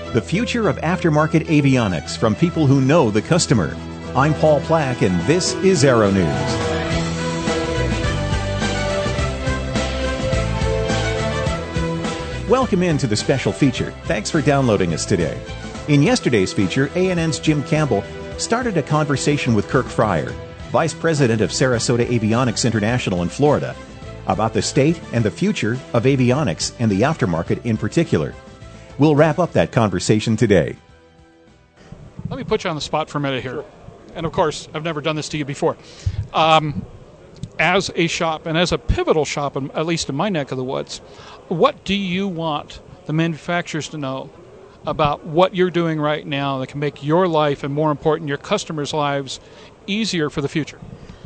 The future of aftermarket avionics from people who know the customer. I'm Paul Plack, and this is Aero News. Welcome into the special feature. Thanks for downloading us today. In yesterday's feature, ANN's Jim Campbell started a conversation with Kirk Fryer, Vice President of Sarasota Avionics International in Florida, about the state and the future of avionics and the aftermarket in particular. We'll wrap up that conversation today. Let me put you on the spot for a minute here. Sure. And of course, I've never done this to you before. As a shop, and as a pivotal shop, at least in my neck of the woods, what do you want the manufacturers to know about what you're doing right now that can make your life, and more important, your customers' lives, easier for the future?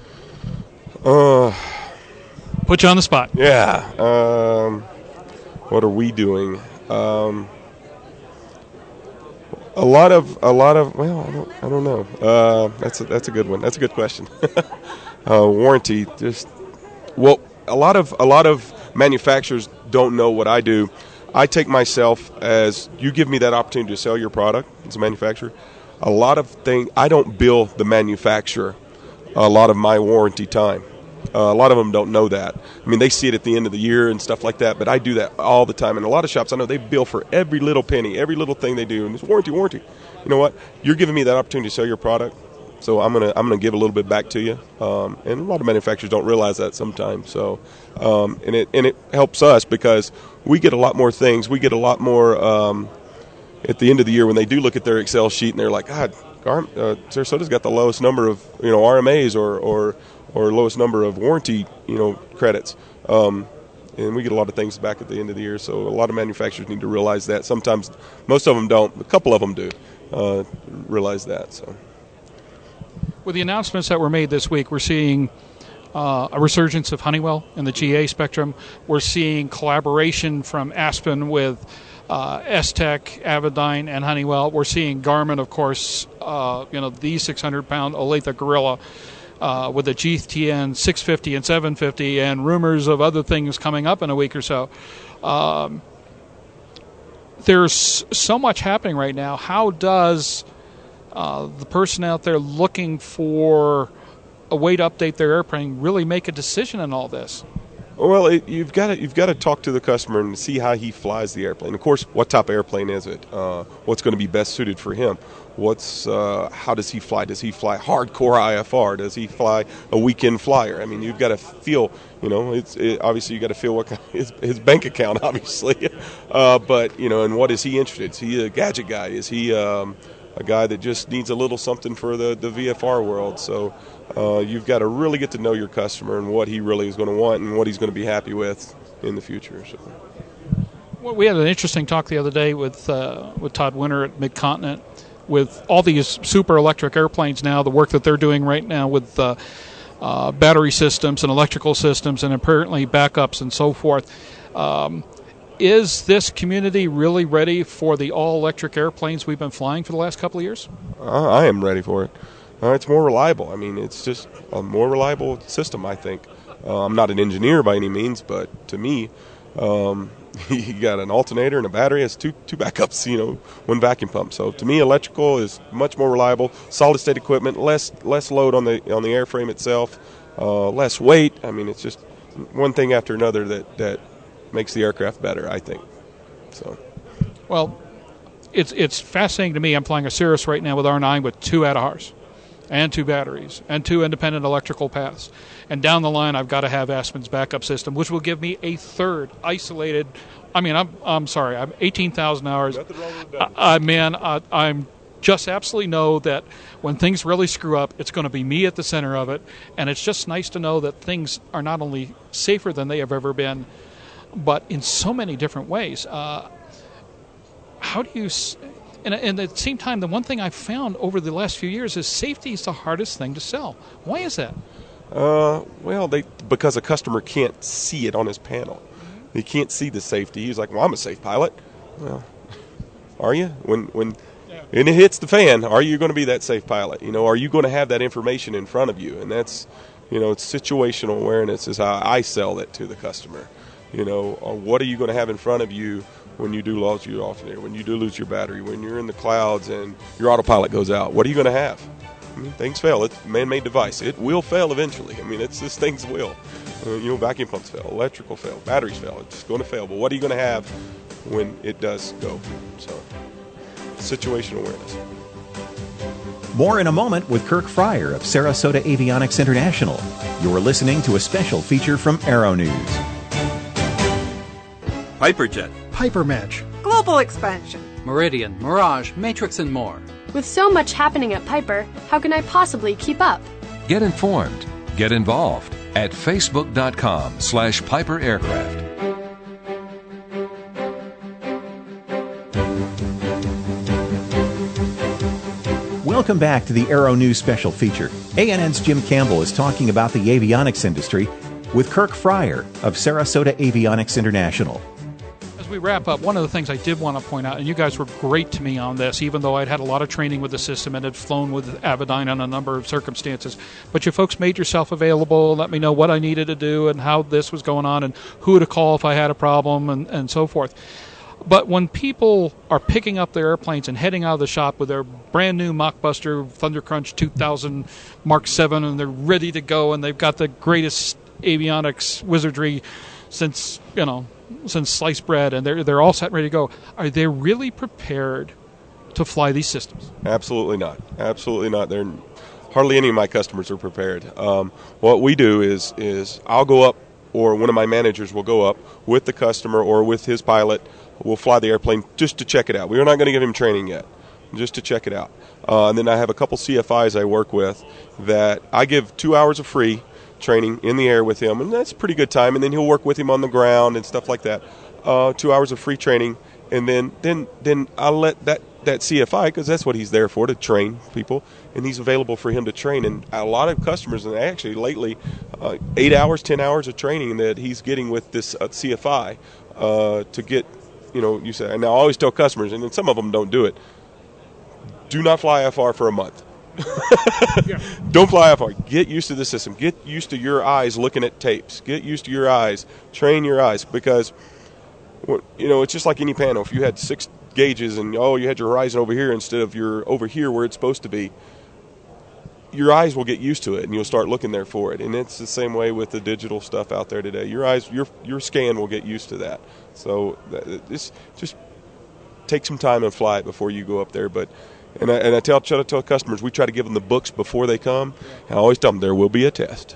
Put you on the spot. Yeah. What are we doing? A lot of. Well, I don't know. That's a good one. That's a good question. Warranty. A lot of manufacturers don't know what I do. I take myself as you give me that opportunity to sell your product as a manufacturer. A lot of things I don't bill the manufacturer a lot of my warranty time. A lot of them don't know that. I mean, they see it at the end of the year and stuff like that, but I do that all the time. And a lot of shops, I know they bill for every little penny, every little thing they do, and it's warranty. You know what? You're giving me that opportunity to sell your product, so I'm gonna give a little bit back to you. And a lot of manufacturers don't realize that sometimes. So, and it helps us because we get a lot more things. We get a lot more at the end of the year when they do look at their Excel sheet and they're like, God, Sarasota's got the lowest number of RMAs or lowest number of warranty credits. And we get a lot of things back at the end of the year. So a lot of manufacturers need to realize that. Sometimes, most of them don't. A couple of them do realize that. So, with the announcements that were made this week, we're seeing a resurgence of Honeywell in the GA spectrum. We're seeing collaboration from Aspen with S-Tech, Avidyne, and Honeywell. We're seeing Garmin, of course, the 600-pound Olathe Gorilla with the GTN 650 and 750, and rumors of other things coming up in a week or so. There's so much happening right now. How does the person out there looking for a way to update their airplane really make a decision on all this? Well, you've got to talk to the customer and see how he flies the airplane. Of course, what type of airplane is it? What's going to be best suited for him? How does he fly? Does he fly hardcore IFR? Does he fly a weekend flyer? I mean, you've got to feel. Obviously you got to feel what his bank account, obviously. But and what is he interested? Is he a gadget guy? Is he a guy that just needs a little something for the VFR world? So you've got to really get to know your customer and what he really is going to want and what he's going to be happy with in the future. So. Well, we had an interesting talk the other day with Todd Winter at Midcontinent. With all these super electric airplanes now, the work that they're doing right now with battery systems and electrical systems and apparently backups and so forth, is this community really ready for the all-electric airplanes we've been flying for the last couple of years? I am ready for it. It's more reliable. I mean, it's just a more reliable system, I think. I'm not an engineer by any means, but to me, you got an alternator and a battery. It's two backups, one vacuum pump. So to me, electrical is much more reliable. Solid state equipment, less load on the airframe itself, less weight. I mean, it's just one thing after another that makes the aircraft better, I think. So, well, it's fascinating to me. I'm flying a Cirrus right now with R9 with 2 ADARs and 2 batteries and 2 independent electrical paths. And down the line, I've got to have Aspen's backup system, which will give me a third isolated. I mean, I'm sorry, I'm 18,000 hours. Nothing wrong with that. I'm just absolutely know that when things really screw up, it's going to be me at the center of it. And it's just nice to know that things are not only safer than they have ever been, but in so many different ways. How do you... And at the same time, the one thing I've found over the last few years is safety is the hardest thing to sell. Why is that? Because a customer can't see it on his panel. He can't see the safety. He's like, well, I'm a safe pilot. Well, are you? When it hits the fan, are you going to be that safe pilot? Are you going to have that information in front of you? And that's, it's situational awareness is how I sell it to the customer. Or what are you going to have in front of you when you do lose your alternator, when you do lose your battery, when you're in the clouds and your autopilot goes out, what are you going to have? I mean, things fail. It's a man-made device. It will fail eventually. I mean, it's just things will. Vacuum pumps fail, electrical fail, batteries fail. It's going to fail. But what are you going to have when it does go? So, situational awareness. More in a moment with Kirk Fryer of Sarasota Avionics International. You're listening to a special feature from Aero News. Piperjet, Pipermatch, Global Expansion, Meridian, Mirage, Matrix, and more. With so much happening at Piper, how can I possibly keep up? Get informed. Get involved at facebook.com/Piper Aircraft. Welcome back to the Aero News special feature. ANN's Jim Campbell is talking about the avionics industry with Kirk Fryer of Sarasota Avionics International. As we wrap up, one of the things I did want to point out, and you guys were great to me on this, even though I'd had a lot of training with the system and had flown with Avidyne on a number of circumstances, but you folks made yourself available, let me know what I needed to do and how this was going on and who to call if I had a problem and so forth. But when people are picking up their airplanes and heading out of the shop with their brand new Machbuster Thundercrunch 2000 Mark 7 and they're ready to go and they've got the greatest avionics wizardry since sliced bread and they're all set and ready to go, are they really prepared to fly these systems? Absolutely not. Absolutely not. Hardly any of my customers are prepared. What we do is I'll go up, or one of my managers will go up with the customer or with his pilot. We'll fly the airplane just to check it out. We're not going to give him training yet, just to check it out. And then I have a couple CFIs I work with that I give 2 hours of free training in the air with him, and that's a pretty good time. And then he'll work with him on the ground and stuff like that. 2 hours of free training, and then I'll let that CFI, because that's what he's there for, to train people, and he's available for him to train. And a lot of customers, and actually lately, 8 hours, 10 hours of training that he's getting with this CFI to get, you say, and I always tell customers, and then some of them don't do it, do not fly FR for a month. Yeah. Don't fly FR. Get used to the system. Get used to your eyes looking at tapes. Get used to your eyes. Train your eyes, because it's just like any panel. If you had 6 gauges and you had your horizon over here instead of your over here where it's supposed to be, your eyes will get used to it and you'll start looking there for it. And it's the same way with the digital stuff out there today. Your eyes, your scan will get used to that. So just take some time and fly it before you go up there. But and I try to tell customers, we try to give them the books before they come. And I always tell them there will be a test.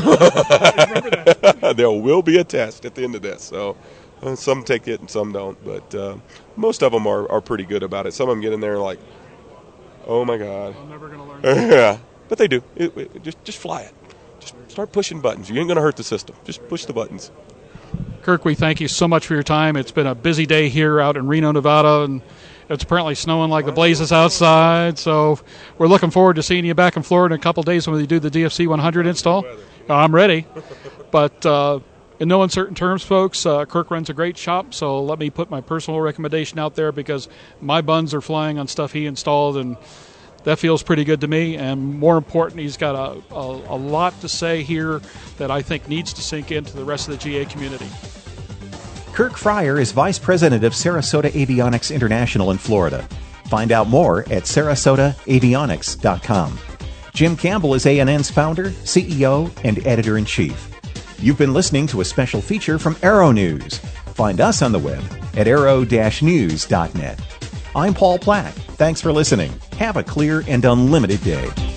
There will be a test at the end of this. So some take it and some don't. But most of them are pretty good about it. Some of them get in there like, oh my God, I'm never going to learn. Yeah, but they do. Just fly it. Just start pushing buttons. You ain't going to hurt the system. Just push the buttons. Kirk, we thank you so much for your time. It's been a busy day here out in Reno, Nevada, and it's apparently snowing like the blazes outside. So we're looking forward to seeing you back in Florida in a couple of days when you do the DFC 100 install. I'm ready. But in no uncertain terms, folks, Kirk runs a great shop, so let me put my personal recommendation out there, because my buns are flying on stuff he installed, and that feels pretty good to me. And more important, he's got a lot to say here that I think needs to sink into the rest of the GA community. Kirk Fryer is Vice President of Sarasota Avionics International in Florida. Find out more at sarasotaavionics.com. Jim Campbell is ANN's founder, CEO, and editor-in-chief. You've been listening to a special feature from Aero News. Find us on the web at aero-news.net. I'm Paul Platt. Thanks for listening. Have a clear and unlimited day.